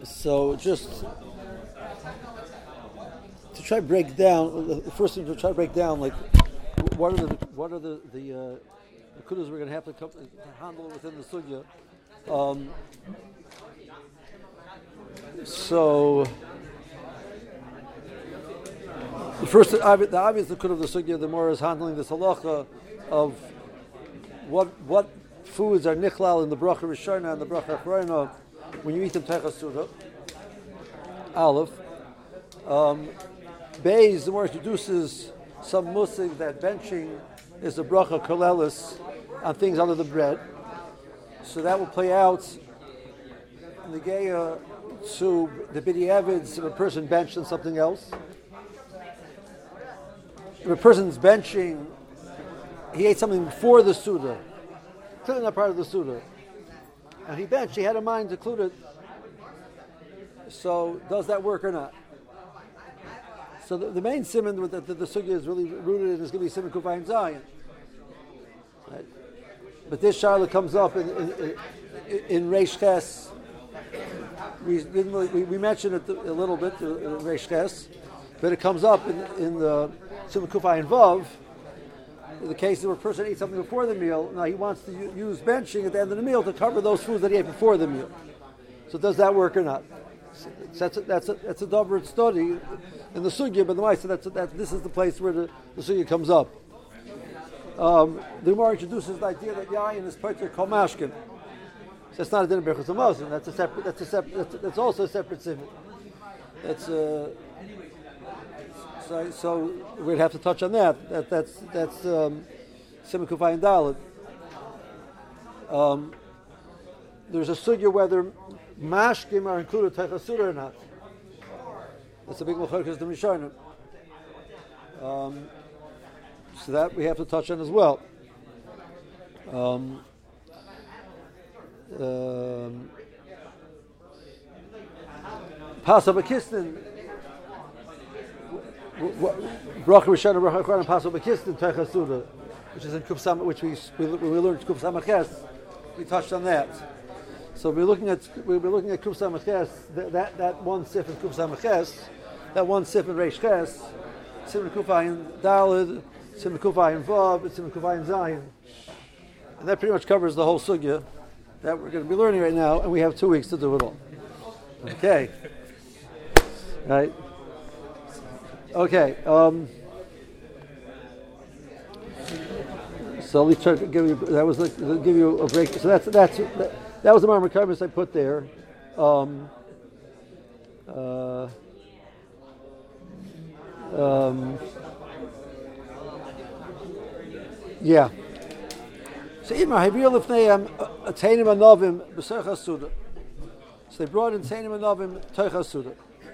So just to try to break down, the first thing to try to break down, like what are the kudas we're going to have to handle within the sugya. So the first, the obvious kudah of the sugya, the more is handling this halacha of what foods are nichlal in the bracha rishona and the bracha achrona when you eat them teichas suda. Aleph. Beis, the more introduces some musig that benching is the bracha kolelis on things other than bread. So that will play out in the geya to the b'di'evids if a person benched on something else. If a person's benching, he ate something before the suda, clearly not part of the suda, and he benched, he had a mind to include it. So does that work or not? So the main simon that the sugya is really rooted in is going to be simon kufay and zayin. Right? But this shaila comes up in Reish Ches. We mentioned it a little bit in Reish Ches, but it comes up in the simon kufay and vav. In the case where a person ate something before the meal, now he wants to use benching at the end of the meal to cover those foods that he ate before the meal. So does that work or not? That's a double study in the sugya, but the Maisa, this is the place where the sugya comes up. The Gemara introduces the idea that yayin is part of kol mashkin. So that's not a din of berachos hamazon. That's also a separate simon. So we'd have to touch on that. That's simon kufay and daled. There's a sugya whether mashkim are included teichas suda or not. That's a big machlokes the Rishonim. So that we have to touch on as well. Pasal b'kisnin, bracha rishona, bracha achrona, pasal b'kisnin teichas suda, which is in Kuf Samach, which we learned Kuf Samach Ches. We touched on that. So we'll be looking at Kuf Samach Ches, that one sif in Kuf Samach Ches, that one sif in Reish Ches, Simon Kufay and Daled, Simon Kufay and Vav, and Simon Kufay and Zayin, and that pretty much covers the whole sugya that we're going to be learning right now, and we have 2 weeks to do it all. Okay, right? Okay. So let's try to give you. That was give you a break. So that was the Marmar Karmas I put there. Yeah. So Imar Havir Lefneim Ateinim Anovim B'Seichas Suda. So they brought in Teinim Anovim Teichas Suda.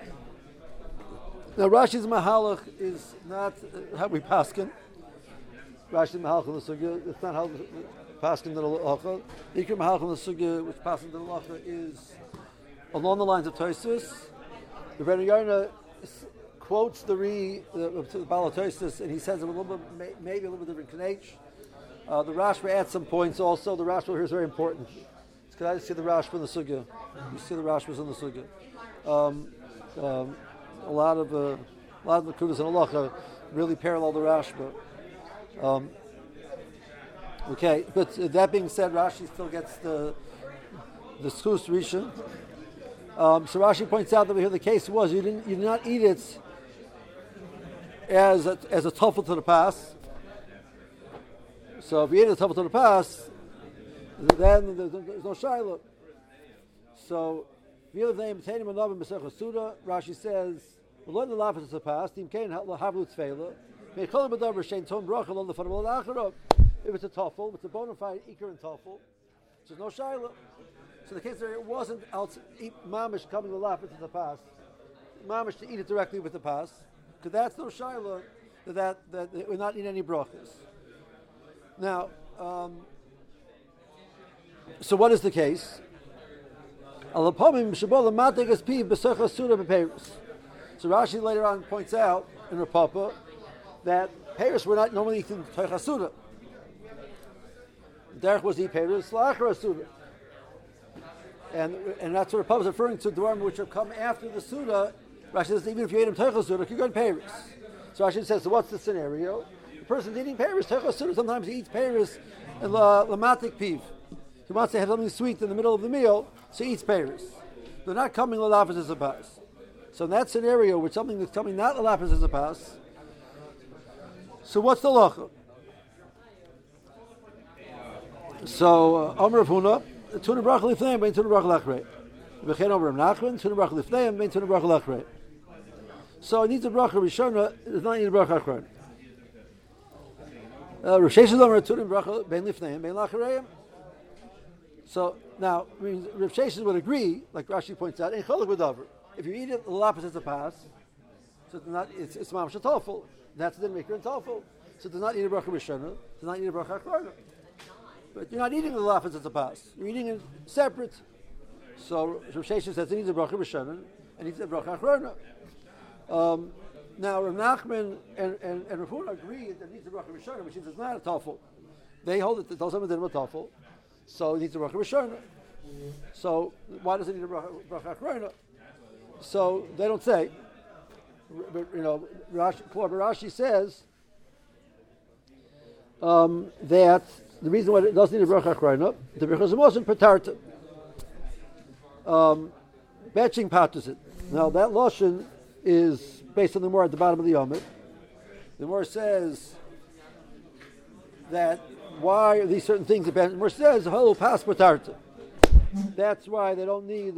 Now Rashi's Mahalach is not how we paskin. Rashi's Mahalach in the Sugya, it's not how paskin in the Halacha. Ikar Mahalach in the Sugya, which paskin in the Halacha, is along the lines of Tosfos. The Rebbe Yarna quotes the Baal Tosfos, and he says it a little bit, maybe a little bit different Knech. The Rashba adds some points also. The Rashba here is very important. Can I see the Rashba in the Sugya? You see the Rashbas in the Sugya. A lot of the Kudas and Halacha really parallel the Rashba. Okay, but that being said, Rashi still gets the Schus Rishon. So Rashi points out that here the case was you did not eat it as a tofel to the pas. So if you eat a tofel to the pas, then there's no shayla. So Rashi says, if it's a tofel, it's a bona fide ikar and tofel, so there's no shayla. So the case there, it wasn't mamish coming to lap into the pas, mamish to eat it directly with the pas, because that's no shayla that we're not eating any brachas. Now, so what is the case? So Rashi later on points out in Rapapa that Paris were not normally eating Teichas Suda. Derech was the Paris Lachar Suda. and that's what the Papa is referring to, Dvarim which have come after the Suda. Rashi says, even if you ate him Teichel Suda, you go in Paris. So Rashi says, so what's the scenario? The person's eating Paris, Teichel Suda, sometimes he eats Paris and Lamatik Piv. He wants to have something sweet in the middle of the meal, so he eats Paris. They're not coming Lalafas as a pass. So in that scenario, with something that's coming not Lalafas as a pass, so what's the Lacha? So, Omer of Huna, Tuna Brach Lifneim, Bein Tuna Brach Lachrei. V'chein Omer of Nachman, Tuna Brach Lifneim, Bein Tuna Brach Lachrei. So it needs a bracha Rishona, it does not need a bracha Achron. Rosh Hashanah Omer Tuna Brach Bein Lifneim, Bein Lachrei. So now, I mean, Rav Sheshes would agree, like Rashi points out, in Cholok B'Davar. If you eat it, the lapis is a pass, so it's mamash a tofu. That's the maker in tofu. So it does not need a bracha Rishona, it does not need a bracha Achron. But you're not eating the lapis as a pass. You're eating it separate. So Rav Sheshes says it needs a bracha Rishona and needs a bracha Achrona. Now Rav Nachman and Rav Huna agree that it needs a bracha Rishona, which means it's not a tofu. They hold it. Those are a tofu. So it needs a bracha Rishona. So why does it need a bracha Achrona? So they don't say. But, Rashi says that the reason why it doesn't need a bracha Achrona, the because it wasn't patarta. Batching patters it. Now that lashon is based on the Gemara at the bottom of the Yomit. The Gemara says that why are these certain things? The Gemara says hello pas patarta. That's why they don't need.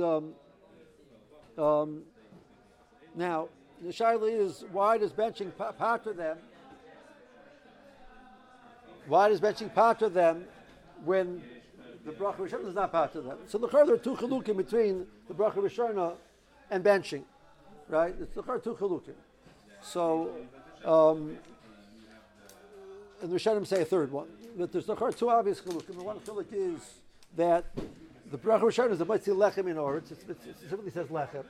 Now the shaila is why does benching patter them? Why does benching patter them when the bracha Rishona does not patter them? So there are two chalukim between the bracha Rishona and benching, right? It's the two chalukim. So, and the Rishonim say a third one. But there's two obvious chalukim. The one chaluk is that the bracha Rishona is a mitzvah lechem in oritz. It specifically says lechem.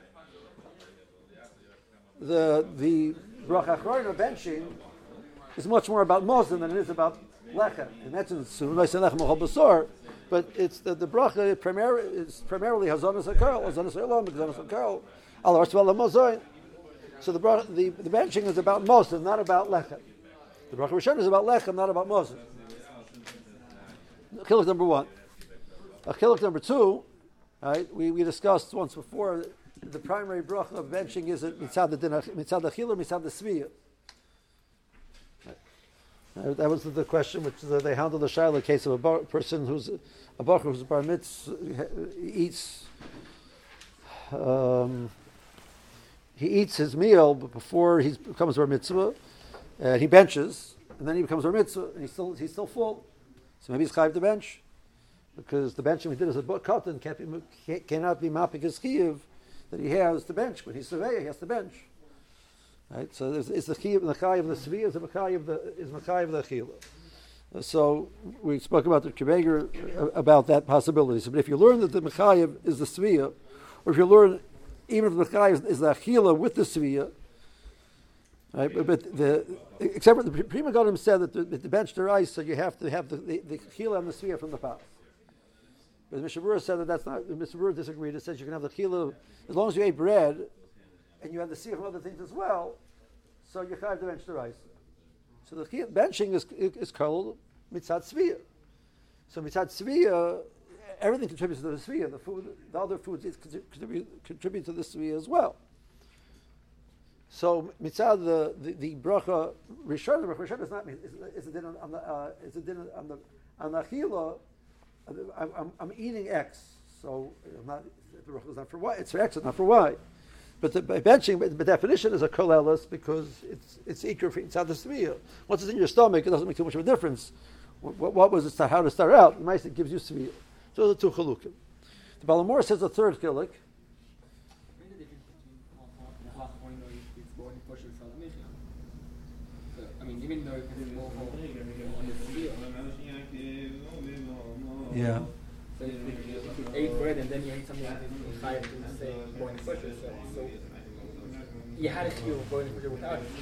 The bracha Achrona benching is much more about mozen than it is about lechem. And that's in lechem ochal basor. But it's the bracha is primarily hazonas hakarl, hazonas haolam, hazonas hakarl, al arsvel mozoin. So the benching is about mozen, not about lechem. The bracha Rishon is about lechem, not about mozen. Chiluk number one. Chiluk number two. Right, we discussed once before. The primary bracha of benching is mitzad the achil or mitzad the sviyah. That was the question which they handled the shaila case of a person who's a bacher who's bar mitzvah eats. He eats his meal before he becomes bar mitzvah, and he benches, and then he becomes bar mitzvah, and he's still full. So maybe he's chayiv to bench, because the benching we did as a katan cannot be mapik his chiyuv that he has to bench. When he's surveyor, he has to bench. Right, so it's the chiyuv, the chayiv of the sviyah, is the chayiv of the achila. So we spoke about the Kiveger about that possibility. So, but if you learn that the mechayiv is the sviyah, or if you learn even if the mechayiv is the achila with the sviyah, right? But except for the Prima Gadim said that the bench derice, so you have to have the achila and the sviyah from the path. But the Mishabura said that that's not. The Mishabura disagreed. It says you can have the achila as long as you ate bread, and you have the sviyah from other things as well. So you have to bench derice. So the benching is called mitzad sviyah. So mitzad sviyah, everything contributes to the sviyah. The food, the other foods, contribute to the sviyah as well. So mitzad the bracha rishon is not is a din on the achila. I'm eating X, so the bracha is not for Y. It's for X, it's not for Y. But the benching, by definition, is a kolelis because it's ikr for inside the sviyah. Once it's in your stomach, it doesn't make too much of a difference. What was it? How to start out? The mice it gives you sviyah. So the two chalukim. The Balamor says the third chiluk. I mean, even though it's more yeah. So if you ate bread and then you ate something like higher to say going pusher, so you had to feel going pusher without it.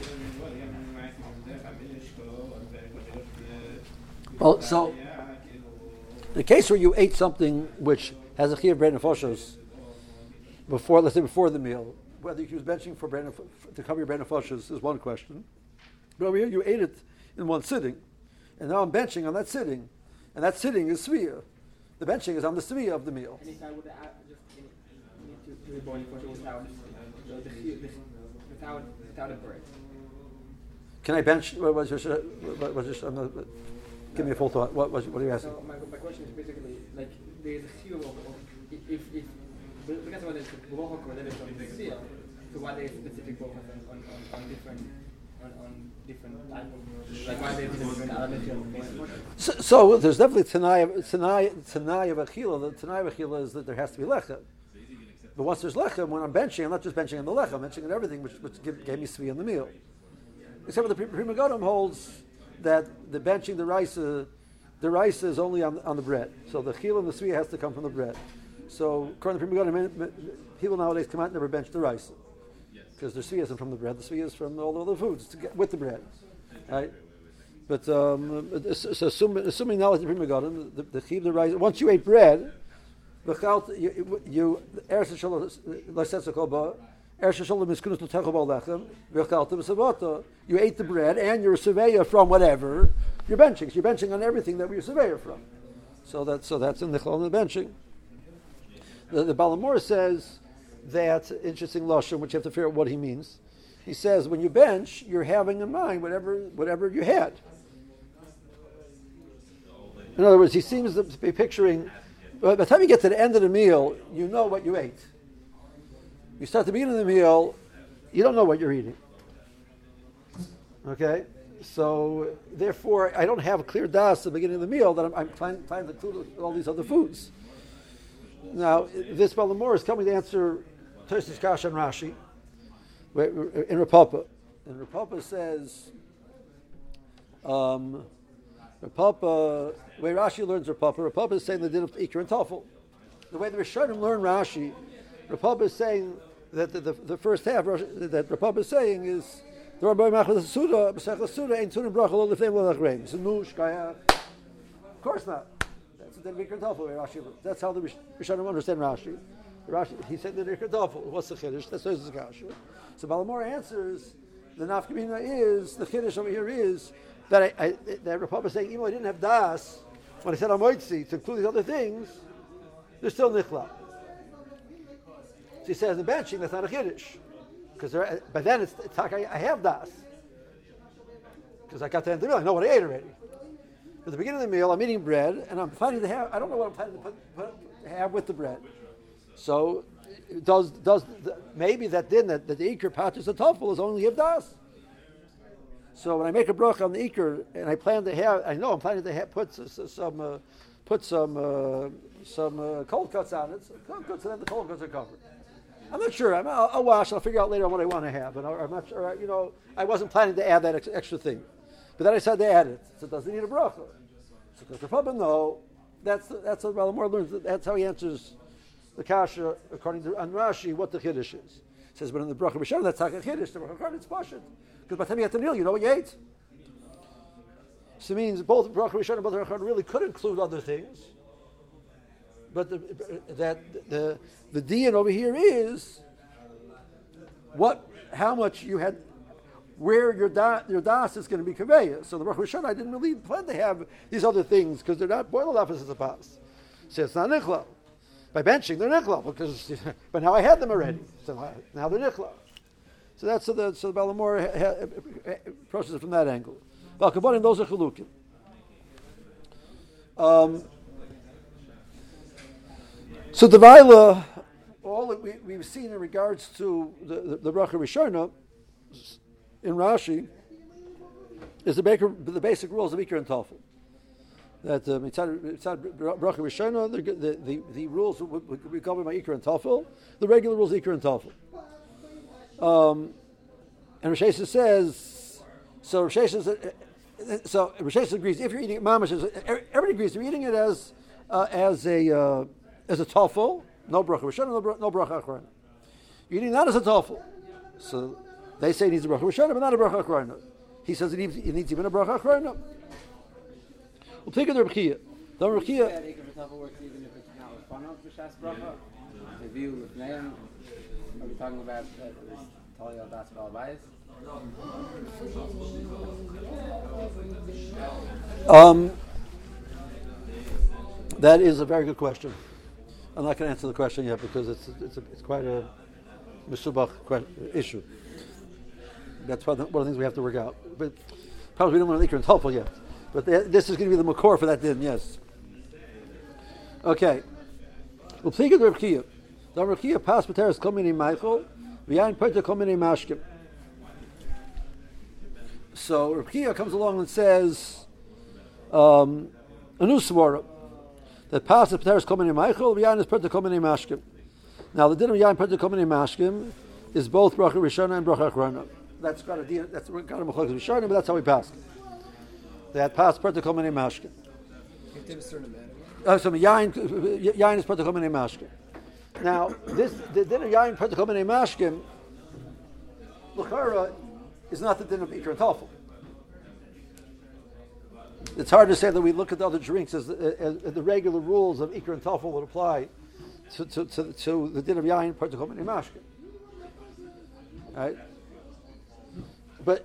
Well, so the case where you ate something which has a chiyuv bread nefashos before, let's say before the meal. Whether you use benching for bread to cover your bread nefashos is one question. But over here you ate it in one sitting, and now I'm benching on that sitting, and that sitting is sviyah. The benching is on the sviyah of the meal. And if I would need to do the bone kosher without a bread. Can I bench? Give me a full thought. What are you asking? So my question is basically like there's a few of if because whether it's a blochok or whether it's on the seal, so why there's specific blochok on different type of like why there's different elements of so there's definitely tanai of achila. The tanai of achila is that there has to be lechem. But once there's lechem, when I'm benching, I'm not just benching on the lechem, I'm benching on everything which gave me svi in the meal. Except for the Pri Megadim holds that the benching the rice is only on the bread. So the chil and the svi has to come from the bread. So according to the Pri Megadim, people nowadays come out and never bench the rice because the svi isn't from the bread. The svi is from all the other foods to get with the bread, right? But so assuming now the Pri Megadim, the chil the rice. Once you ate bread, you ate the bread and you're a surveyor from whatever you're benching. So you're benching on everything that we're a surveyor from. So that's in the chol and the benching. The Balamor says that interesting lashon, which you have to figure out what he means. He says when you bench, you're having in mind whatever you had. In other words, he seems to be picturing. By the time you get to the end of the meal, you know what you ate. You start the beginning of the meal, you don't know what you're eating. Okay? So, therefore, I don't have a clear das at the beginning of the meal that I'm trying to include all these other foods. Now, this Balamor is coming to answer Tosfos Kasha and Rashi in Rapapa. And Rapapa says, Rapapa, the way Rashi learns Rapapa is saying the din of Iker and Tafel. The way the Rishonim learn Rashi, Rapapa is saying that the first half that Rapapa is saying is the Rabbi Machal Suda, B'Sechel Suda, Ein Tunim Bracha Lo Lefnei Lo Lachreim. Zenush Kaya. Of course not. That's the din of Iker and Tafel. Way Rashi learns. That's how the Rishonim understand Rashi. He said the Iker and Tafel. What's the Chiddush? That's Tosfos Kasha. So Balamor answers the nafkamina is the Chiddush over here is. That Rapapa is saying, even though I didn't have das, when I said Amoitzi, to include these other things, there's still nichla. So he says, the benching, that's not a chiddush. But then it's I have das. Because I got to the end of the meal, I know what I ate already. At the beginning of the meal, I'm eating bread, and I'm planning to have, I don't know what I'm planning to have with the bread. So, maybe that din, that the Iker Patris and Tafel is only of das. So when I make a bracha on the Iker, and I'm planning to have, put some cold cuts on it. So cold cuts, and then the cold cuts are covered. I'm not sure. I'll wash. I'll figure out later on what I want to have. And I'm not sure. I wasn't planning to add that extra thing, but then I decided to add it. So does it need a bracha? So because the Papa no, that's what Balamor learns. That's how he answers the kasha according to Rashi what the chiddush is. He says, but in the bracha b'shem that's like a chiddush. The bracha it's pashut. Because by the time you get to the meal, you know what you ate. So it means both bracha rishon and bracha really could include other things, but the diyan over here is how much you had, where your das is going to be conveyed. So the bracha rishon I didn't really plan to have these other things because they're not boiled off as a pas. So it's not nichla. By benching, they're nichla but now I had them already. So now they're nichla. So that's so the Balamor approaches it from that angle. Balkabonim, those are chalukim. So the Vaila, all that we've seen in regards to the bracha rishona in Rashi is the basic rules of Iker and Tafel. That mitzad bracha rishona, the rules we cover by Iker and Tafel. The regular rules Iker and Tafel. And Rosh Hashanah says, so Rosh Hashanah agrees if you're eating it, mamash, everybody agrees you're eating it as a tafel, no bracha rishona, no bracha achrona. You're eating that as a tafel, so they say it needs a bracha rishona, but not a bracha achrona. He says it needs even a bracha achrona. We'll take it to Rebchia. The Rebchia. Lefanav b'Shas Bracha? The view with Neim? Are we talking about Talia Das Balbais? That is a very good question. I'm not going to answer the question yet because it's quite a Mesubach issue. That's one of the things we have to work out. But probably we don't want to make it helpful yet. But this is going to be the makor for that din, yes. Okay. We'll plead with Rav Kiya. The Rav Kiya pas b'teres kol minei Michael, v'yayin perta kol minei mashkim. So Rav Kiya comes along and says, a new svara, that pas b'teres kol minei Michael, v'yayin is perta kol minei mashkim. Now the din of yayin perta kol minei mashkim is both bracha rishona and bracha achrona. That's got a din. That's got a machlokes rishona, but that's how we pass. That pas perta kol minei mashkim. So yayin is perta kol minei mashkim. Now this the din of yayin perta kol minei mashkim, l'chara, is not the din of ikar and tafel. It's hard to say that we look at the other drinks as the regular rules of ikar and tafel would apply to the din of yayin perta kol minei mashkim. Right? But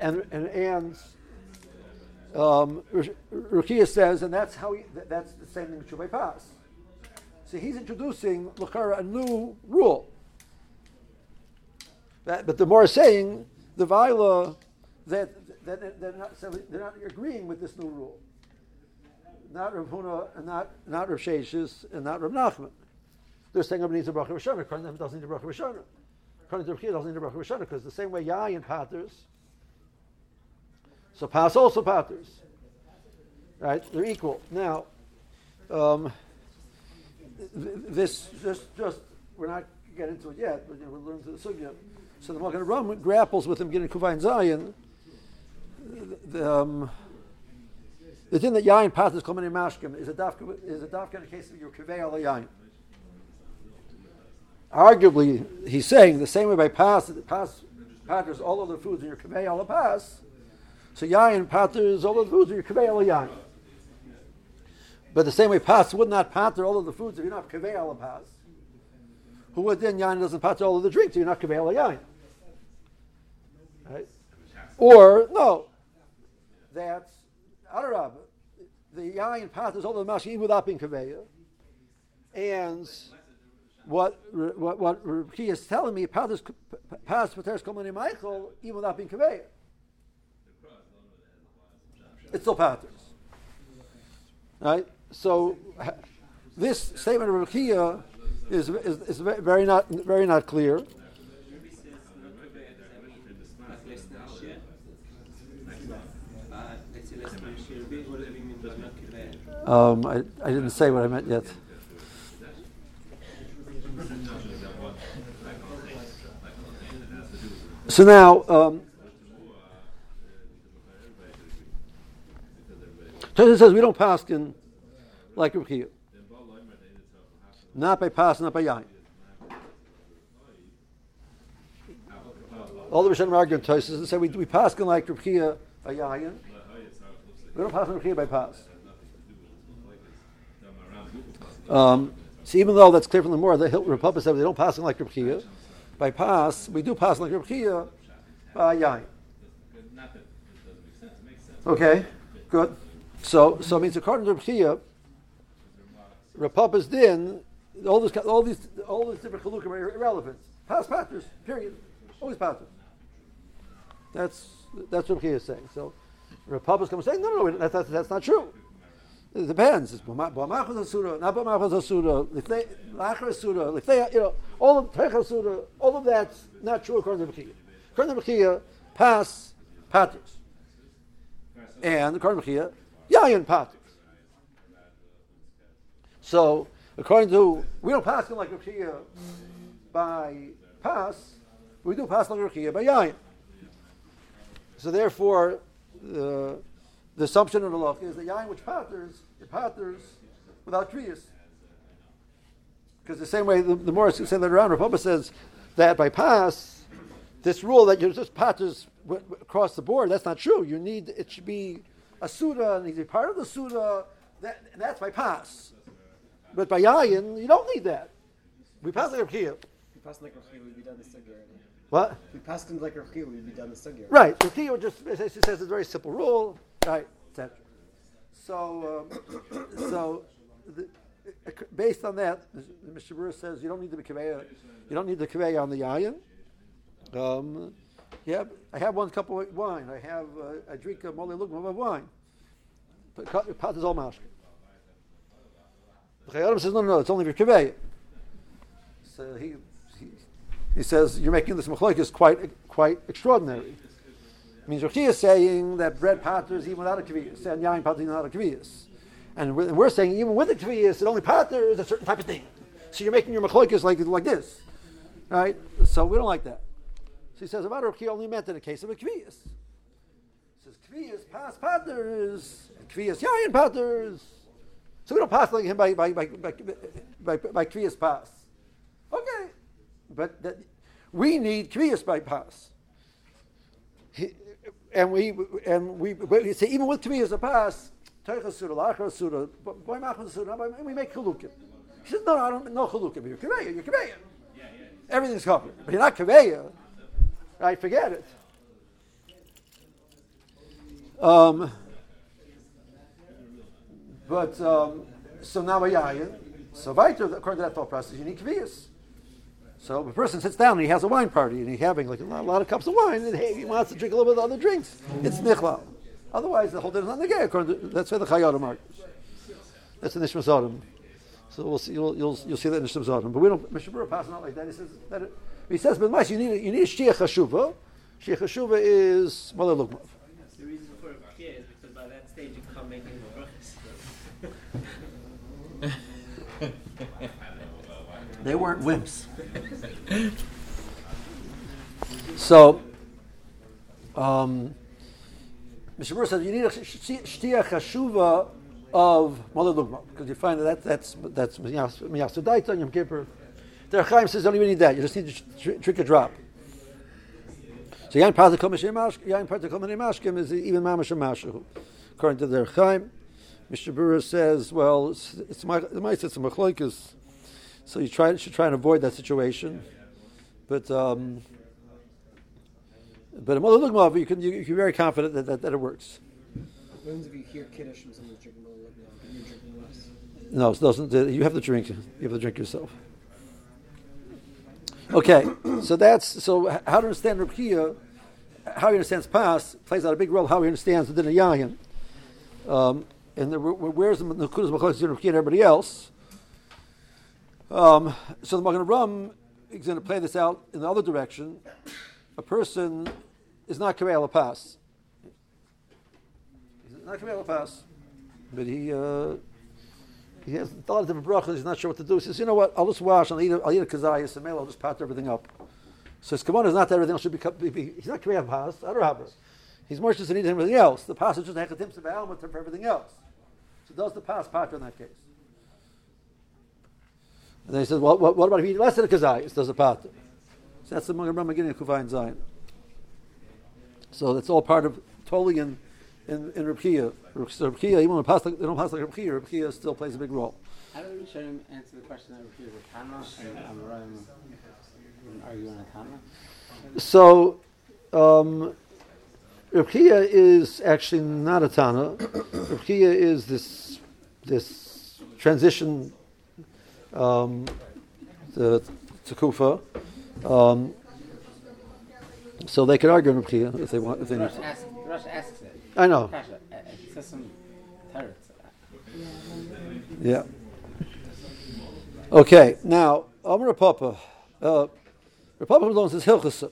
Rukiya says, and that's that's the same thing with Shuvay Pas. So he's introducing l'chara a new rule. But the more is saying the Vaila that they're not agreeing with this new rule. Not Rav Huna and not Rav Sheshes and not Rav Nachman. They're saying Rav needs a bracha rishona. According to them, doesn't need a bracha rishona. According to Rav Kiya, doesn't need a bracha rishona because the same way yayin patters. So pas also patters, right? They're equal. Now, this just we're not getting into it yet, but we'll learn to the sugya. So the Magen Avraham grapples with him getting Kuvayin Zayin. The thing that yayin patters kol minei mashkim is a dafka in the case of your kivei al yayin. Arguably, he's saying the same way by pas patters all other foods in your kivei al pas. So yayin patters all of the foods if you're kavei al yayin. But the same way pas would not patter all of the foods if you're not kavei al pas. Who would then yayin doesn't patter all of the drinks if you're not kavei al yayin. Right? Or no, that's adarab. The yayin patters all of the mashkim without being kaveya. And what Rukiya is telling me, patters pas pateres kol minei Michael even without being kaveya. It still patters, right? So this statement of Rukiya is very not clear. I didn't say what I meant yet. So now. It says we don't paskin like Rav Kiya. Not by pas, not by yain. All the Rishonim argue in Tosfos and say we paskin like Rav Kiya by yain. We don't paskin Rav Kiya by pas. So even though that's clear from the Gemara, the Rav Papa said they don't paskin like Rav Kiya by pas. We do paskin like Rav Kiya by yain. Okay, good. So it means according to Rav Kiya, Rav Papa's din, all these different chalukim are irrelevant. Pas patters, period. Always patters. That's what Rav Kiya is saying. So Rav Papa's coming saying, no, that's not true. It depends. It's b'machos asura, not b'machos asura, lachar asura, all of teicha asura, all of that's not true according to Rav Kiya. According to Rav Kiya, pas patters, and according to Rav Kiya, yayin patters. So, according to, we don't pass like Rav Kiya by pas, we do pass like Rav Kiya by yayin. So therefore, the assumption of the law is that yayin which patters, it patters without kriyas. Because the same way the Morris say that around, Rav Papa says that by pas, this rule that you just patters across the board, that's not true. It should be a suda, and he's a part of the suda, that's by pas. But by yayin, you don't need that. We pass like Reb Chia. If we passed like Reb Chia, we'd be done the sugya already. What? If we passed him like Reb Chia, we'd be done the sugya already. Right. Reb Chia just says it's a very simple rule. Right. Etc. So, based on that, Mr. Brewer says you don't need the kaveya. You don't need the kaveya on the yayin. Yeah, I have one cup of wine. I drink a mole lugma of wine. But pot is all mashke. The Chayyim says no, it's only for kaveya. So he says you're making this machlokes quite extraordinary. It means Rashi is saying that bread patters even without a kviyas, and yain patters even without a kviyas. And we're saying even with the kviyas, it only patters a certain type of thing. So you're making your machlokes like this, right? So we don't like that. So he says about Rashi only meant in the case of a kviyas. He says kviyas pass patters, kviyas yain patters. So we don't pass like him by kviyas pass. Okay, but we need kviyas by pass. And we say even with kviyas a pass, we make chalukim. He says no, I don't know chalukim. You're kaveya. Everything's covered, but you're not kaveya. Right? Forget it. So now a yayin. So weiter, according to that thought process, you need kviyas. So if a person sits down and he has a wine party and he's having like a lot of cups of wine and he wants to drink a little bit of other drinks, it's nichlal. Otherwise, the whole thing is not negay. That's why the Chayyim argues. That's the Nishmas Adam. So we'll see. You'll see that in Nishmas Adam. But we don't. Mr. Brewer passes not like that. He says, but mice you need a shtiach hashuva. Shtiach hashuva is mother lugmav. The reason for it is because by that stage you can't make any brachas. They weren't wimps. So, Mr. Brewer says you need a shtiach hashuva of mother lugmav because you find that's miyasu daita and Yom Kippur. The Chaim says you don't even need that. You just need to drink a drop. So yain particle mashkim is even mamash mashu. According to the Chaim, Mr. Brewer says, well, it's a machlokes. So you should try and avoid that situation. But a mother lugmav, you can be very confident that it works. What happens if you hear kiddush from someone drinking more lugma? You're drinking less. No, it doesn't. You have to drink. You have to drink yourself. Okay, so how to understand Reb Chia, how he understands pas plays out a big role. How he understands the din of yayin, and where's the nekudas machlokes in Reb Chia and everybody else. So the Magen Avraham is going to play this out in the other direction. A person is not kaveh al pas. He's not kaveh al pas, but he has a lot of different brachas. He's not sure what to do. He says, you know what? I'll just wash. I'll eat a kazayas and I'll just pat everything up. So his kavanah is not that everything else should be. He's not kaveh al pas. Adarabah. He's more interested in eating everything else. The pas is just a hechatim seba'alma for everything else. So does the pas pat in that case? And then he says, well, what about if you eat less than a kazayas? Does the pat? So that's the Magen Avraham beginning of Kufay and Zion. So that's all part of totally in Reb Chia. Reb Chia, even when they don't pass like Reb Chia still plays a big role. How do we show him answer the question that Reb Chia is a Tana and Amoraim arguing a Tana? So Reb Chia is actually not a Tana. Reb Chia is this transition to Kufa. So they could argue in Reb Chia if they want. If they need to. Rush asks it. I know. It says some teretz. Yeah. Okay. Now, Amar Papa. Papa learns his hilchasa.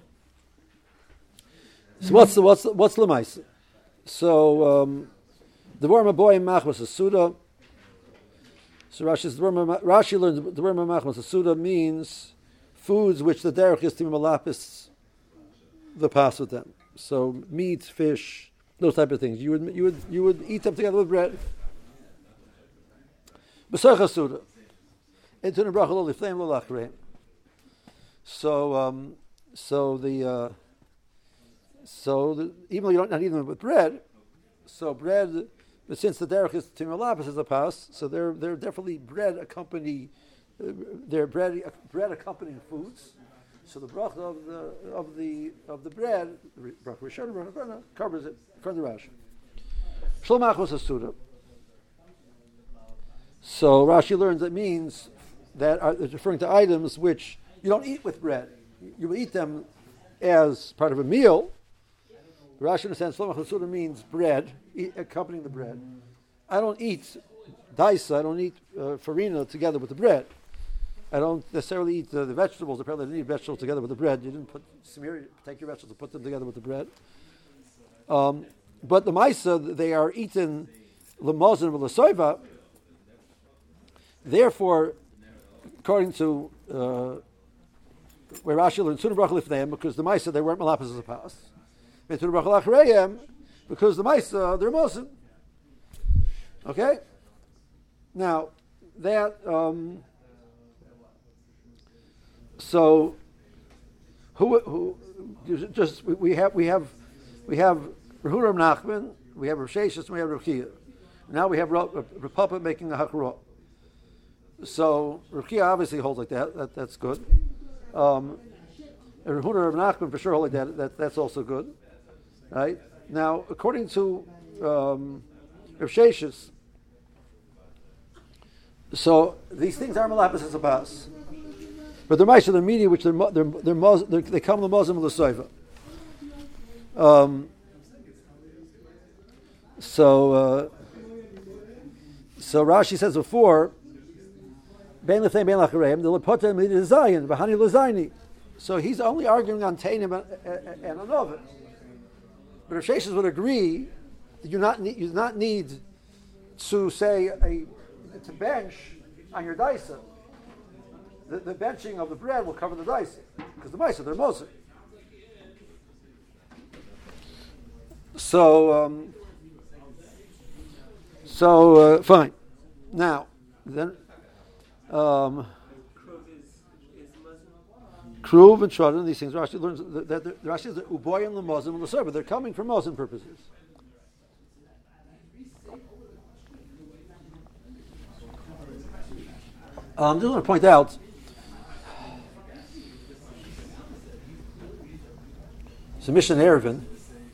So what's the lemaisa? So the word maboy machmas asuda. So Rashi learns the word machmas asuda means foods which the derech is to malapis the pas with them. So meat, fish, those type of things. You would eat them together with bread. B'sach asuda. Into the bracha lo lifneim lo lachreim. So even though you're not eating them with bread, so bread But since the derech is to malapis as a pas, so they're definitely bread accompany, they're bread accompanying foods. So the bracha of the bread, bracha rishon, bracha achana, covers it from the Rashi. Shlomach was a suda. So Rashi learns it means that it's referring to items which you don't eat with bread. You will eat them as part of a meal. Rashi understands Shlomach Hasuda means bread, accompanying the bread. I don't eat daisa, I don't eat farina together with the bread. I don't necessarily eat the vegetables. Apparently, I didn't eat vegetables together with the bread. You didn't take your vegetables and put them together with the bread. But the maisa, they are eaten lemazon and l'soiva. Therefore, according to where Rashi learned Tuna Bracha Lifneim, because the Maisa, they weren't Malapas as a pas. And Tuna Bracha Lachreim, because the Maisa, they're Mosin. Okay? Now, that, so, we have Rehuram Nachman, we have Rav Sheshes, and we have Rav Chia. Now we have Rav Papa making a Hakra. So Rav Chia obviously holds like that. That's good. And Rav Huna Rav Nachman for sure hold like that. That's also good, right? Now, according to Rav Sheshes, so these things are malapis as a pas, but they're ma'aseh the media which they come the Muslim of the Soiva. So Rashi says before. So he's only arguing on Tainim and on Ovid. But Rav Sheshes would agree that you do not need to say to bench on your daisa. The benching of the bread will cover the daisa because the maisa they're moser. So fine. Now then. Kruv and Shradin, these things, Rashi learns that Rashi is Uboy and the Muslim and the Serba. They're coming for Muslim purposes. I just want to point out so Mishnah Erevin.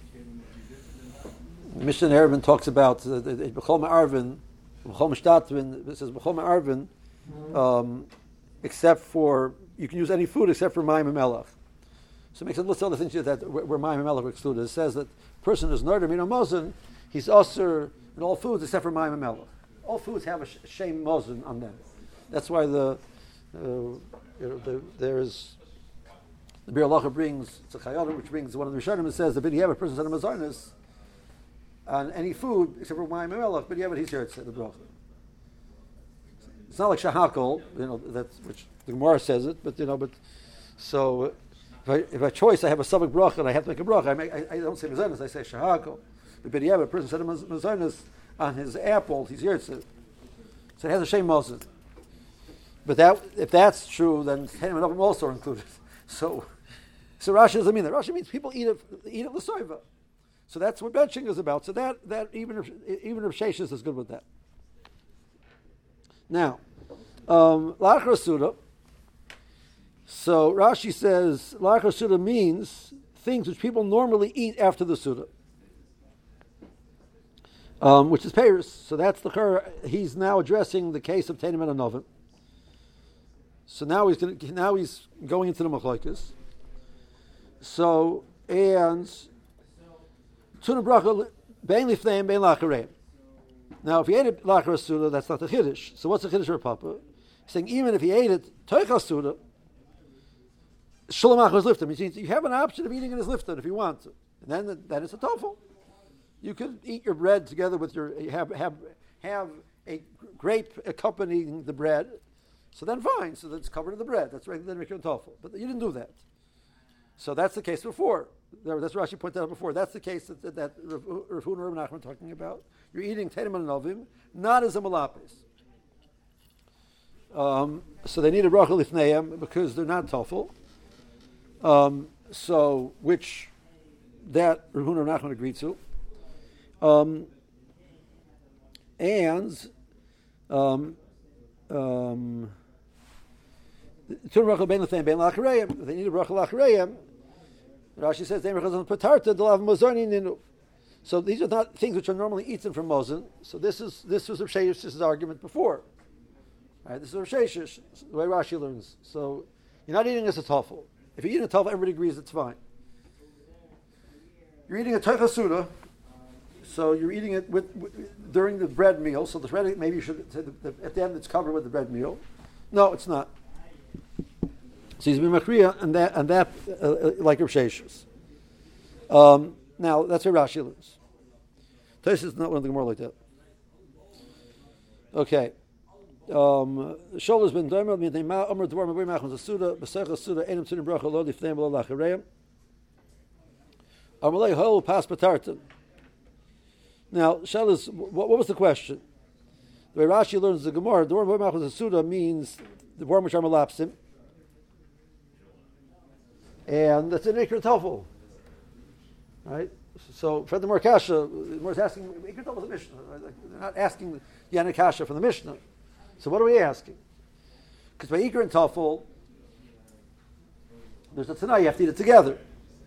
Mishnah Erevin talks about B'chol Ma'arvin. It says B'chol Ma'arvin, except for you can use any food except for Mayim and Melech. So it makes a list of other things that where Mayim and Melech are excluded. It says that person is Nerder Mino Mosin, he's usher in all foods except for Mayim and Melech. All foods have a shame Mosin on them. That's why there is the Bir Halacha brings it's a Chayyim, which brings one of the Rishonim and says that you have a person on a Mazarnis on any food except for Mayim and Melech, but you have it he's here at the bracha. It's not like shahakol, that's which the Gemara says it, but so if I choice, I have a sabak bracha and I have to make a bracha. I don't say mazonos, I say shahakol. But yeah, a person said mazonos on his apple, he's here. So it has a shame Moses. But if that's true, then Tenim and Ovim also are included. So Rashi doesn't mean that. Rashi means people eat it l'soiva. So that's what benching is about. So that even if Sheshes is good with that. Now, Lachra Suda. So Rashi says Lachra Suda means things which people normally eat after the Suda, which is peiros. So that's he's now addressing the case of Teinim and Anovim. So now he's going into the Machlokes. So and Tuna Bracha bein lifneim bein lachareim. Now, if he ate it lachar suda, that's not the chiddush. So what's the chiddush for Papa? He's saying even if he ate it toichas suda, shulamach was lifted. Means you have an option of eating it as lifted if you want to, and then it's a tofu. You could eat your bread together with have a grape accompanying the bread. So then fine. So that's covered in the bread. That's right. Then make your tofu. But you didn't do that. So that's the case before. That's what Rashi pointed out before. That's the case that Rav Huna and Rav Nachman are talking about. You're eating Teinim and Novim, not as a malapis. So they need a bracha lifneim because they're not tofu. So which that Rav Huna and Rav Nachman agreed to. and they need a bracha l'achreim. Rashi says, so these are not things which are normally eaten from Mosin. So this was Rav Shesh's argument before. Right, this is Rav Sheshish, the way Rashi learns. So you're not eating as a toffel. If you're eating a toffel, everybody agrees it's fine. You're eating a toicha suda, so you're eating it during the bread meal. So the bread, maybe you should say at the end it's covered with the bread meal. No, it's not. So he's been machriya, and that like Rav Sheshes. Now that's where Rashi learns. Tosis is not one of the Gemara like that. Okay. Sholas ben Domer mit dem Amr Dvar Mabui Machon Zasuda Besach Suda Enim Tunim Bracha Lo Lifnei Lo Lachareim. Amalei Hol Pas Patartan. Now, Sholas, what was the question? The way Rashi learns the Gemara, Dvar Mabui Machon Zasuda means the Dvar Mishar Malapsim. And that's an Iker Tofel, right? So, for the Kasha, Mor's asking, Iker Tofel is the Mishnah. Right? Like, they're not asking Yana Kasha from the Mishnah. So, what are we asking? Because by Iker and Tofel, there's a Tanai, you have to eat it together.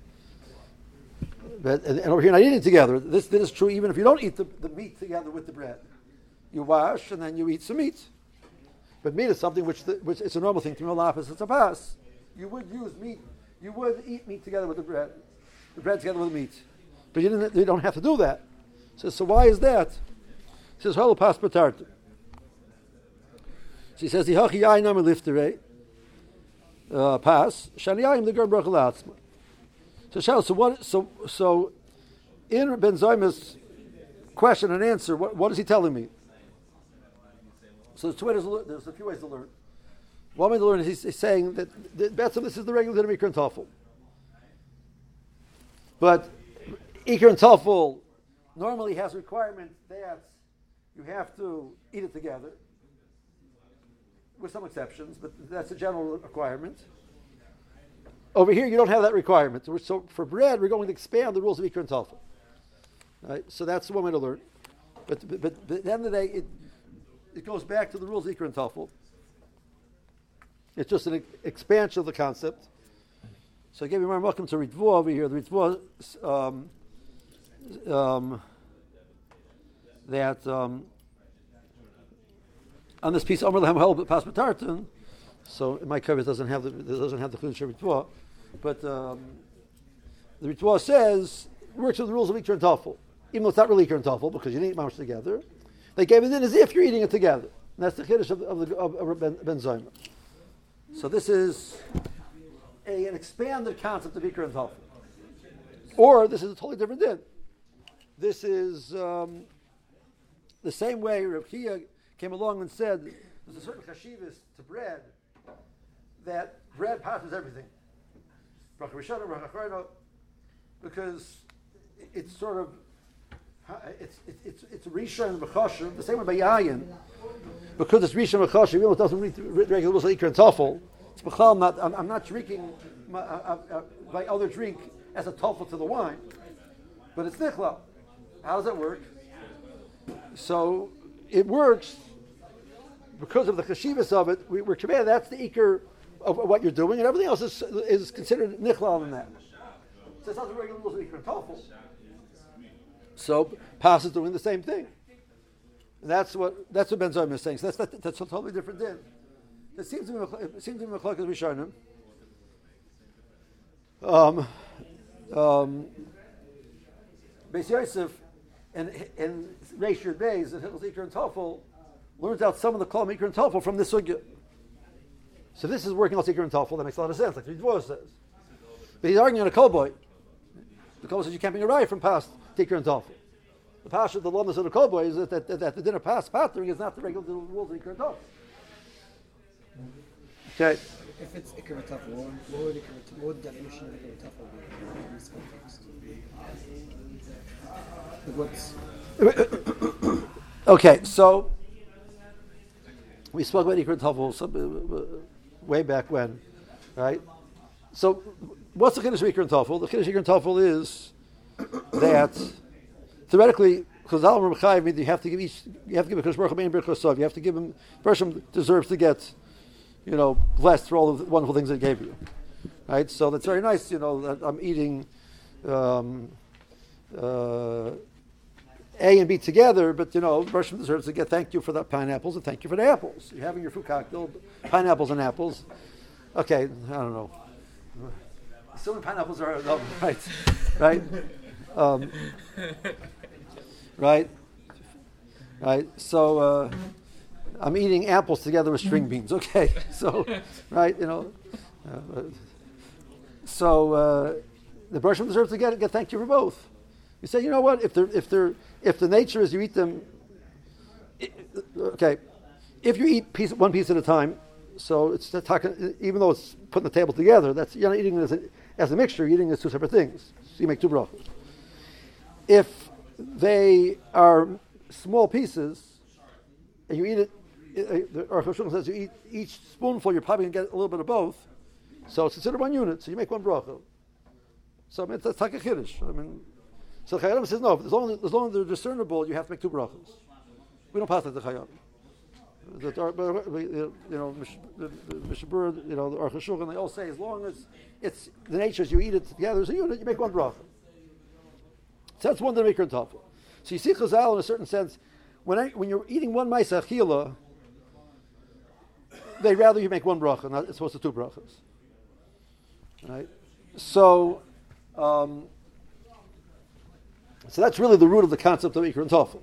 But, and over here, not eating together. This is true even if you don't eat the meat together with the bread. You wash and then you eat some meat. But meat is something which it's a normal thing to Milafis, it's a pass. You would use meat. You would eat meat together with the bread together with the meat, but you don't have to do that. So why is that? He says holo pas patartu. So he says the hachi yayin am lifterei pas shani yayin the gerbrach latzma. So in Ben Zayma's question and answer, what is he telling me? So there's a few ways to learn. One way to learn is he's saying that this is the regular Ikr and Tafel. But Ikr and Tafel normally has a requirement that you have to eat it together, with some exceptions, but that's a general requirement. Over here, you don't have that requirement. So for bread, we're going to expand the rules of Ikr and Tafel. Right? So that's one way to learn. But at the end of the day, it goes back to the rules of Ikr and Tafel. It's just an expansion of the concept. So I gave you my welcome to Ritva over here. The Ritva that on this piece Amr Lahem Hel Pas B'Tartan. So in my cover it doesn't have the Chiddush Ritva, but the Ritva says it works with the rules of Ikr and Tafel, even though it's not really Ikr and Tafel because you didn't eat mamash together. They gave it in as if you're eating it together. And that's the Chiddush of Ben Zayma. So this is an expanded concept of Ikr and Tafel. Or this is a totally different din. This is the same way Rav Chia came along and said there's a certain chashivas to bread, that bread passes everything. Bracha Rishona, Bracha Achrona, because it's sort of it's Rishon and B'chasher, the same way by Yayin. Because it's Rishon and B'chasher, even though it doesn't read the regular rules of Ikr and Tafel, it's B'chal, I'm not drinking my other drink as a Tafel to the wine, but it's Nichla. How does that work? So it works because of the chashivas of it. We're commanded that's the Ikr of what you're doing, and everything else is considered Nichla on that. So it's not the regular rules of Ikr and Tafel. So Pas is doing the same thing. And that's what Ben Zayma is saying. So that's a totally different din. It seems to be Mechlokes Rishonim. Beis Yosef and Reish Yud Beis and Hilchos Ikr and Tafel learns out some of the Kol Ikr and Tafel from this sugya. So this is working on Ikr and Tafel. That makes a lot of sense, like the Dvorah says. But he's arguing on a Kol Boy. The Kol Boy says you can't bring a raya from past Ikr and Tafel. The pasha of the loveness of the Kol Boy is that the dinner past pattering is not the regular rules of Ikr and Tafel. Okay. If it's Ikr and Tafel, what would the definition of Ikr and Tafel be in this context? What's okay, so we spoke about Ikr and Tafel way back when, right? So what's the Chiddush of Ikr and Tafel? The Chiddush of Ikr and Tafel is that theoretically Chazal Merchayev means you have to give a Kosh Baruch Hu Ein Birchos Sov. You have to give him. Person deserves to get, blessed for all of the wonderful things that he gave you, right? So that's very nice. That I'm eating A and B together, but the person deserves to get thank you for the pineapples and thank you for the apples. You're having your fruit cocktail, pineapples and apples. Okay, I don't know. So many pineapples are right, right. So I'm eating apples together with string beans. Okay, so right, so the person deserves to get thank you for both. You say, you know what? If the nature is you eat them, okay. If you eat one piece at a time, so it's even though it's putting the table together, you're not eating it as a mixture. You're eating it as two separate things. So you make two brachos. If they are small pieces, and you eat it, the Aruch HaShulchan says you eat each spoonful, you're probably going to get a little bit of both. So it's considered one unit. So you make one bracha. So it's like a chiddush. So the Chayyim says no. As long as they're discernible, you have to make two brachos. We don't pass like the Chayyim. The Mishabur, the Aruch HaShulchan, they all say as long as it's the nature as you eat it together as a unit, you make one bracha. So that's one Mikra and Tafel. So you see Chazal in a certain sense, when you're eating one Ma'aseh Achila, they'd rather you make one bracha, not as opposed to two brachas. Right? So that's really the root of the concept of Mikra and Tafel.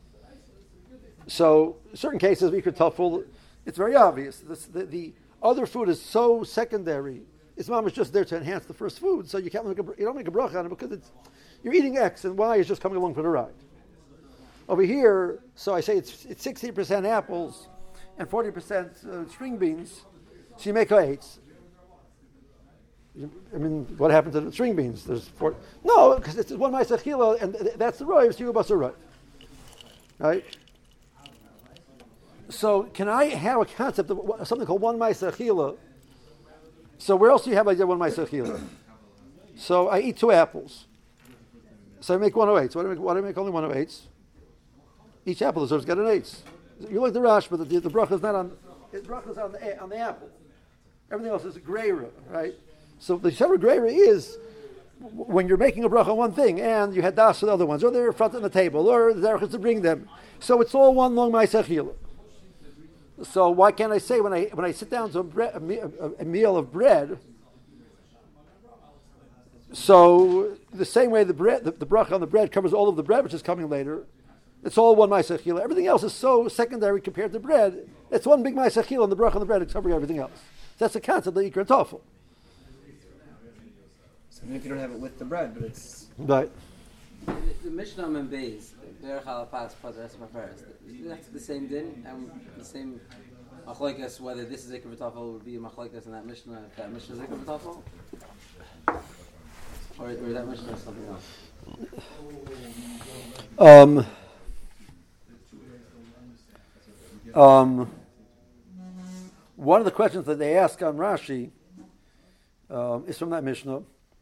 So, in certain cases, Mikra Tafel, it's very obvious. The other food is so secondary. It's mamash just there to enhance the first food, so you don't make a bracha on it because you're eating X and Y is just coming along for the ride. Over here, so I say it's 60% apples and 40% string beans, so you make eights. What happened to the string beans? There's four. No, because it's one Ma'aseh Achila, and that's the roiv, so you bust a roiv. Right? So can I have a concept of something called one Ma'aseh Achila? So where else do you have idea one Ma'aseh Achila? So I eat two apples. So I make 108. So why do I make only 108? Each apple deserves to get an 8. You like the Rash, but the bracha is not on. The bracha is on the apple. Everything else is a greira, right? So the separate greira is when you're making a bracha on one thing and you had das for the other ones, or they're in front on the table, or the derech is to bring them. So it's all one long Ma'aseh Achila. So why can't I say when I sit down to a meal of bread? So the same way the bracha on the bread covers all of the bread which is coming later, it's all one Ma'aseh Achila. Everything else is so secondary compared to bread. It's one big Ma'aseh Achila, and the bracha on the bread is covering everything else. That's the concept of Ikar and Tafel. So even if you don't have it with the bread, but it's Right. The Mishnah and Beis, Derech Halapas, Padres Paparas, that's the same din and the same machlokes. Whether this is Ikar B'Tafel would be a machlokes in that Mishnah, if that Mishnah is Ikar B'Tafel, or that Mishnah is something else. One of the questions that they ask on Rashi is from that Mishnah.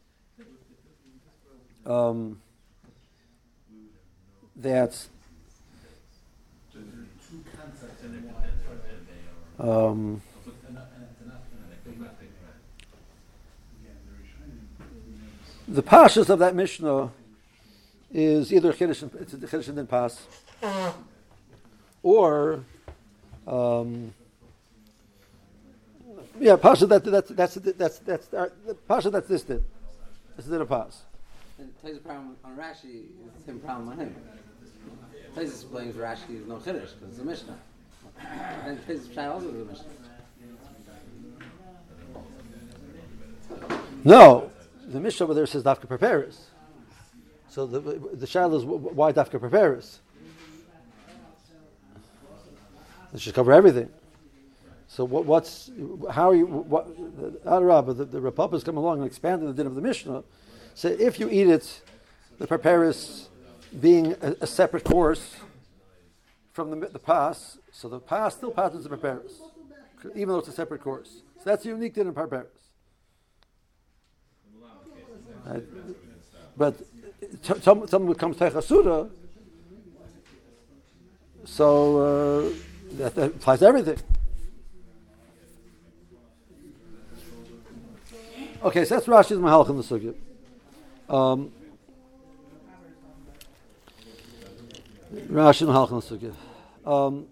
That's the pashas of that Mishnah is either Chiddush and then Pas, or pasha that's the pasha that's this din. This is in a Pas. And Tai's problem on Rashi is the same problem on him. Tai's explains Rashi is no Chiddush because it's a Mishnah. And Tai's Shai also is a Mishnah. No, the Mishnah over there says Dafka Preparis. So the Shai is why Dafka Preparis? It should cover everything. So the Republicans come along and expanding the din of the Mishnah. So if you eat it, the preparis being a separate course from the pas, so the pas still passes the preparis, even though it's a separate course. So that's a unique din in preparis. Right? But someone would come to Chasuda, So that applies to everything. Okay, so that's Rashi's Mahalach in the Sugya. Rashi Mahalach in the Sugya.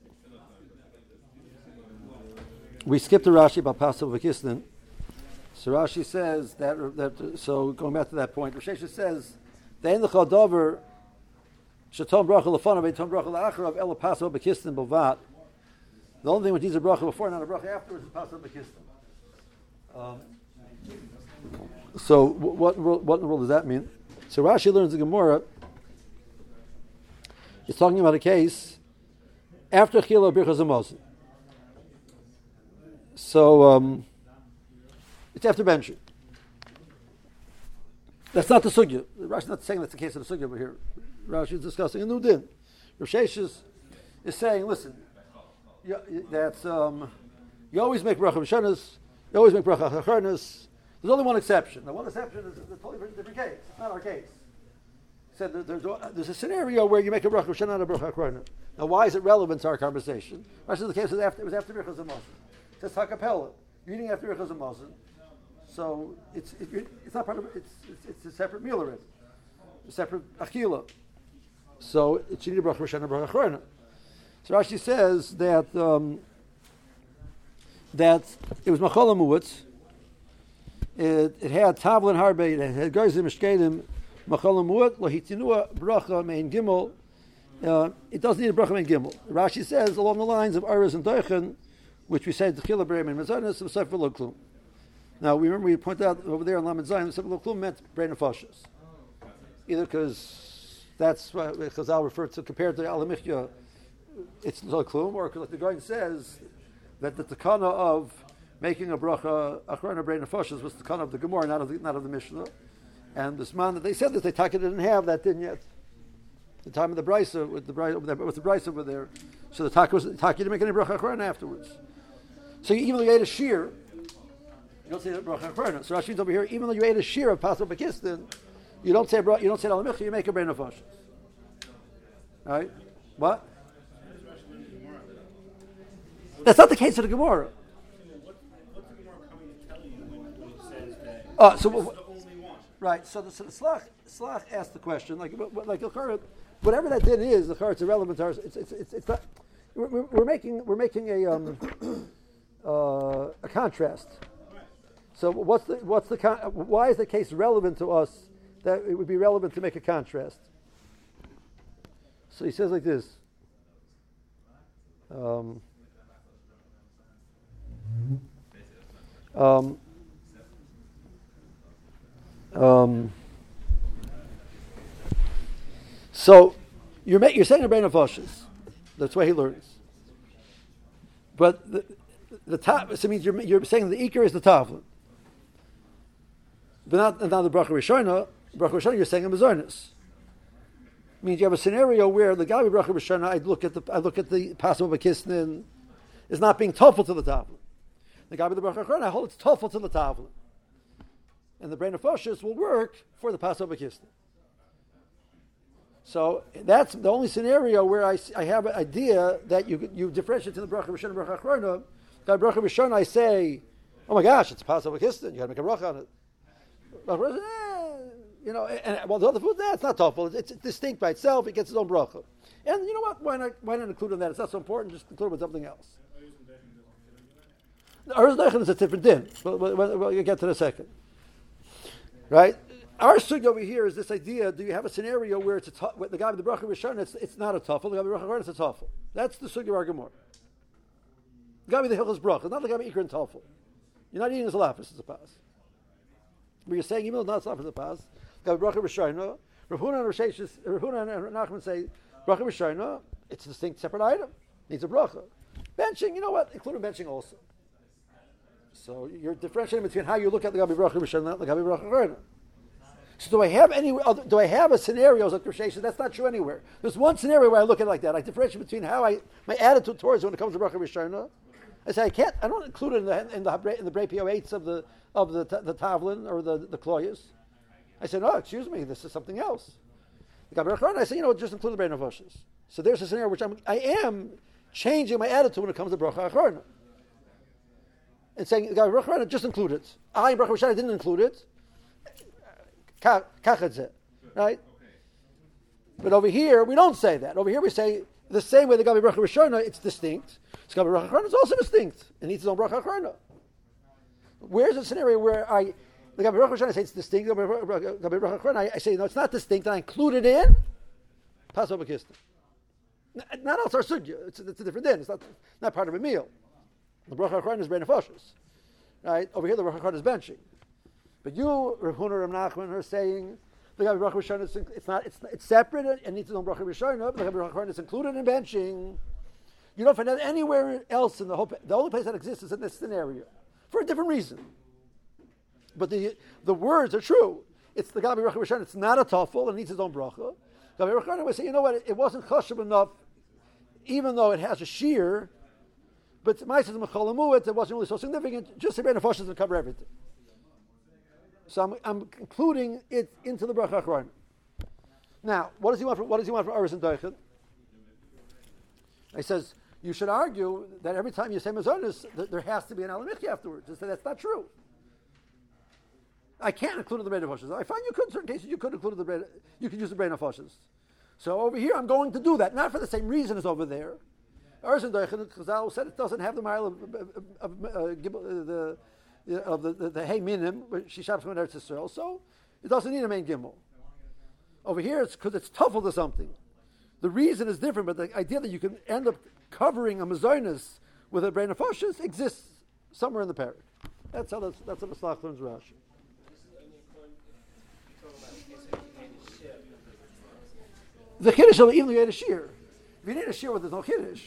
We skipped to Rashi about Pasuk V'Kisnin. So Rashi says that. So going back to that point, Rosh Hashanah says, "De'en l'chol dover shetom bracha lefanav v'tom bracha la'acharav ela Pasuk V'Kisnin b'vat." The only thing which needs a bracha before, not a bracha afterwards, is Pasuk V'Kisnin. So what in the world does that mean? So Rashi learns the Gemara. He's talking about a case after Chila Birchas Hamazon. So it's after benching. That's not the sugya. Rashi's not saying that's the case of the sugya, but here Rashi is discussing a new din. Rosh Hashanah is saying, listen, that's you always make bracha b'shanas, you always make bracha acharnas. There's only one exception. The one exception is a totally different case. It's not our case. He said there's a scenario where you make a bracha b'shanas, not a bracha acharna. Now, why is it relevant to our conversation? Rashi, the case was after Birchas Hamazon. It says hakapella. You're eating after Birchas Hamazon, so it's not part of it's a separate meal already, a separate achila. So it should need a bracha b'shanas, bracha acharna. So Rashi says that it was machol mu'utz. It had tavlin harbe. It had gerzim mishkedim machol mu'ut lahitinua bracha mein gimel. It doesn't need a bracha mein gimel. Rashi says along the lines of aras and doichen, which we say tchila b'reim and mezanis of sefer lo klum. Now we remember we pointed out over there in Lamed Zayin, sefer lo klum meant brain nefashos. Either because that's what Chazal referred to compared to Alamichya, it's lo klum, or like the guy says that the takana of making a bracha acharna brain nefashos was the takana of the Gemara, not of the Mishnah. And this man that they said that they didn't have that din yet. The time of the brisa with the brisa over there, so the taka didn't make any bracha acharna afterwards. So even though you ate a shear, you don't say bracha acharna. So Rashi's over here. Even though you ate a shear of pasuk b'kistin, you don't say alamichya. You make a brain nefashos. All right? What? That's not the case of the Gemara. What's the Gemara coming to tell you when it says that So this is the only one? Right. So the Slach asked the question, like whatever that din is, the it's irrelevant to ours. It's not. We're making a contrast. So why is the case relevant to us that it would be relevant to make a contrast? So he says like this. So you're saying a brain of nefashos. That's why he learns. But the top, so it means you're saying the ikar is the tavlin, but not the bracha rishona. Bracha rishona, you're saying a mezornis. Means you have a scenario where the guy with bracha rishona, I look at the pasuk of kisnin is not being tough to the tavlin. The guy with the bracha acharna, I hold it's tough to the tavlin, and the brain of nefashos will work for the pasuk of kisnin. So that's the only scenario where I have an idea that you differentiate to the bracha rishona and bracha acharna. The bracha rishona, I say, oh my gosh, it's pasuk of kisnin. You got to make a bracha on it. The other food, it's not tough. It's distinct by itself. It gets its own bracha. And you know what? Why not include in that? It's not so important. Just include it with something else. The Aras Neichen is a different din. We'll get to the second. Right? Our sugya over here is this idea: do you have a scenario where it's the guy with the bracha rishona, it's not a tafel. The guy with the bracha acharna, it's a tafel. That's the sugya of our Gemara. The guy with the hilchos bracha, not the guy with ikar and tafel. You're not eating as a lapis, it's a pas. But you're saying even though it's not lapis, it's a pas. The guy with bracha rishona, Rav Huna and Nachman say bracha rishona, it's a distinct separate item. Needs a bracha. Benching, you know what? Including benching also. So you're differentiating between how you look at the guy with bracha rishona and the guy with bracha acharna. So do I have a scenario like Rosh Hashanah? That's not true anywhere. There's one scenario where I look at it like that. I differentiate between how my attitude towards it when it comes to bracha rishona. I say I don't include it in the brei po8s of the tavlin or the kloyas. I say no, excuse me, this is something else. The bracha acharna, I say just include the brain of nefashos. So there's a scenario which I am changing my attitude when it comes to bracha acharna. And saying, the Gabi bracha acharna, just include it. I in bracha rishona didn't include it. Kach right? But over here, we don't say that. Over here, we say the same way the Gabi bracha rishona, it's distinct. So Gabi bracha acharna is also distinct. It needs its own bracha acharna. Where's the scenario where the Gabi bracha rishona, I say it's distinct. Gabi bracha acharna, I say no, it's not distinct. And I include it in Paso Bakista. Not also our sugya. It's a different din. It's not part of a meal. The bracha acharna is brain nefashos, right? Over here, the bracha acharna is benching. But you, Rav Huna, Rav Nachman, are saying the Gabi bracha rishona it's separate and needs its own bracha rishona. But the Gabi bracha acharna is included in benching. You don't find that anywhere else in the whole. The only place that exists is in this scenario for a different reason. But the words are true. It's the Gabi bracha rishona. It's not a tafel and it needs its own bracha. Gabi bracha acharna would say, you know what? It wasn't chashuv enough, even though it has a shear. But my says mechalamuit, it wasn't really so significant. Just the brain of doesn't cover everything. So I'm including it into the bracha acharna. Now, what does he want from Aris and Doichet? He says you should argue that every time you say mazonis, there has to be an alamichi afterwards. He said that's not true. I can't include the brain of I find you could in certain cases you could include the brain. You could use the brain of So over here, I'm going to do that, not for the same reason as over there. Aris and Doichet, Chazal said it doesn't have the mile of the hey minim, she shabbos from Eretz Yisrael, so it doesn't need a main gimel. Over here, it's because it's tuffle to something. The reason is different, but the idea that you can end up covering a mazonis with a brain of fashis exists somewhere in the parak. That's how the Slach learns Rashi. The chiddush of even though you had a shear. If you need a shear where there's no chiddush.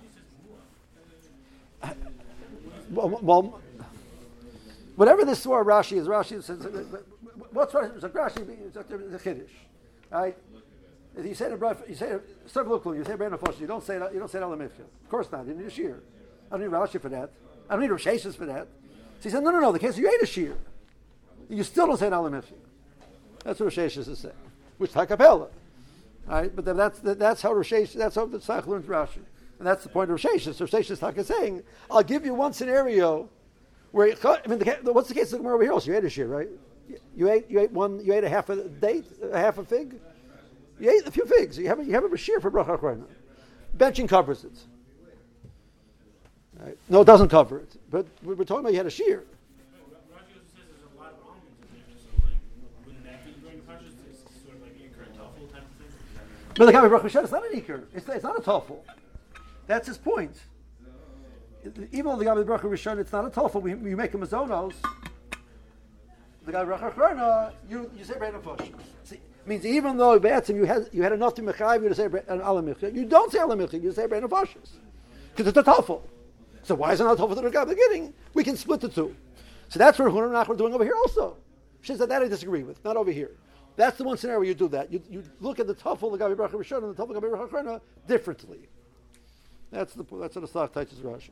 Well, whatever this swore Rashi says, what's Rashi? It's like Rashi, it's like the chiddush, right? If you say several clues, you say brain of fashis, you don't say alamifya. Of course not. You need a shear. I don't need Rashi for that. I don't need Rosh Hashanah for that. So he said, no. The case you ate a shear, you still don't say an alamifya. That's what Rosh Hashanah is saying, which is hakapella. Right, but that's how Rosh Hashanah, that's how the Tzach learns Rashi, and that's the point of Rosh Hashanah. So Rosh Hashanah is saying, I'll give you one scenario where what's the case of the Gemara over here? Also, you ate a shear, right? You ate a half a date, a half a fig. You ate a few figs. You have a shear for bracha acharna. Benching covers it. Right? No, it doesn't cover it. But we're talking about you had a shear. Rashi also says there's a lot of almonds in there, so wouldn't that be during the Pashas? It's sort of like ikar tafel type of thing. But the Gabi bracha rishona, it's not an ikar. It's not a tafel. That's his point. Even though the Gabi bracha rishona, it's not a tafel. We make a mazonos. The Gabi bracha acharna, you say brain of fashis. Means even though you had enough to mechayiv you to say an alamichya, you don't say alamichya, you say brain of fashis. Because it's a tafel. So why is it not a tafel to the Gabi beginning? We can split the two. So that's what Huna and Nachman are doing over here also. She said that I disagree with, not over here. That's the one scenario where you do that. You look at the tafel, the Gabi bracha rishona, and the tafel, the Gabi bracha acharna differently. That's what the Slach teaches Rashi.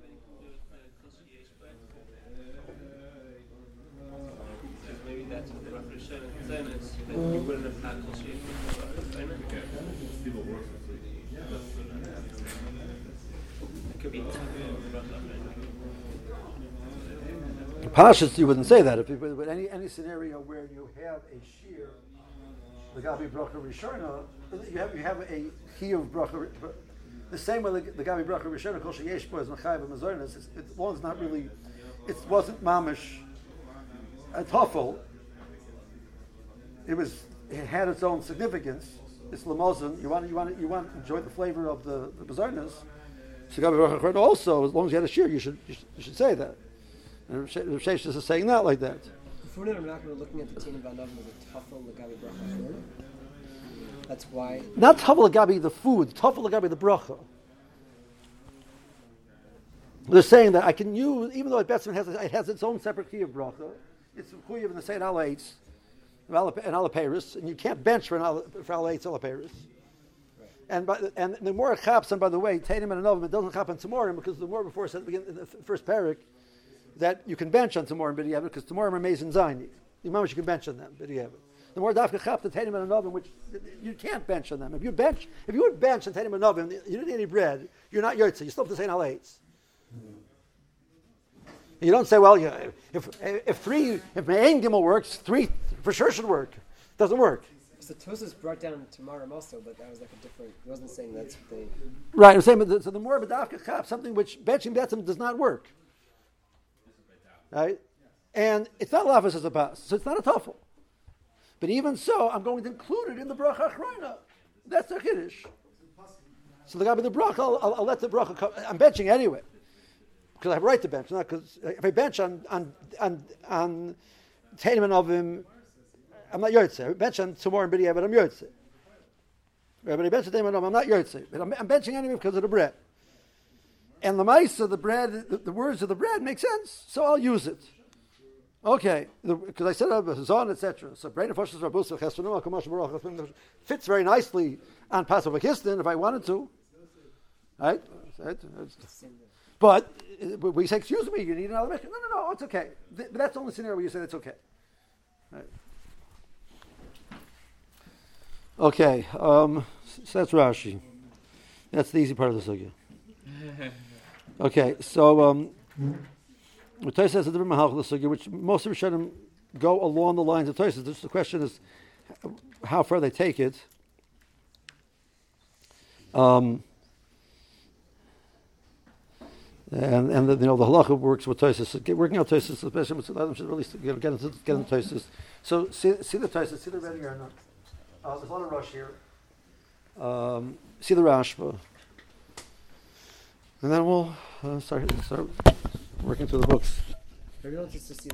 Maybe that's what the Rav Rishon is saying is that you wouldn't have had Kol Sheyesh. It could be Pashas, you wouldn't say that. But any scenario where you have a shear, the Gabi bracha rishona, you have a chiyuv bracha. The same way the Gabi bracha rishona kol sheyesh bo is mechayev b'mazonos. It's not really. It wasn't mamish a tafel. It had its own significance. It's lamozin. You want to enjoy the flavor of the mazonos. So Gabi bracha rishona also, as long as you had a shear, you should say that. And Rosh Hashanah is saying that like that. If we're not looking at the Tina Van Noven as a tafel l'gabi bracha acharna, that's why. Not tafel l'gabi the food, tafel l'gabi the bracha. They're saying that I can use, even though it has its own separate key of bracha, it's chuyev in the same alaitz and alaperis, and you can't bench for alaitz alaperis. And the more it chaps, and by the way, Tainim and Anovim, it doesn't chap on Tamorim because the more before said in the first parak that you can bench on Tamorim B'diavad because Tamorim are Mezin Zayin. The moment you can bench on them B'diavad. the more dafka chap the tainim and anovim, which you can't bench on them. If you would bench on tainim and anovim, you didn't eat any bread. You're not yotze. You still have to say halaitz. You don't say, well, if Me'ain Gimel works, 3 for sure should work. Doesn't work. So Tosas brought down tomorrow also, but that was like a different. He wasn't saying that's what they. Right. I'm saying, so the more b'dafka chap, something which benching betzim does not work. Right, and it's not lafas as a bas, so it's not a tuffle. But even so, I'm going to include it in the bracha achrona. That's the kiddush. So the guy with the bracha, I'll let the bracha come. I'm benching anyway because I have a right to bench. Not because if I bench on tainim and ovim, I'm not yotze. I bench on tomorrow and b'diavad, but I'm yotze. But I bench on tainim and ovim, I'm not yotze. But I'm benching anyway because of the bread. And the mice of the bread, the words of the bread make sense, so I'll use it. Okay, because I said Zon, etc. So Brain of Foshas Rabusa Chesronum Kamash Baruch fits very nicely on Passover Kistin if I wanted to. Right? But we say, excuse me, you need another mission. No, it's okay. But that's the only scenario where you say it's okay. Right. Okay, so that's Rashi. That's the easy part of the sugya. Okay, so Tosfos says a different mahalach of the sugya, which most of Rishonim go along the lines of Tosfos. Just the question is how far they take it. And the halacha works with Tosfos. Working out Tosfos, especially with Adam, should really get into Tosfos. So see the Tosfos, see the ready or not. There's a lot of rush here. See the Rashba. And then we'll start working through the books. Everyone gets to see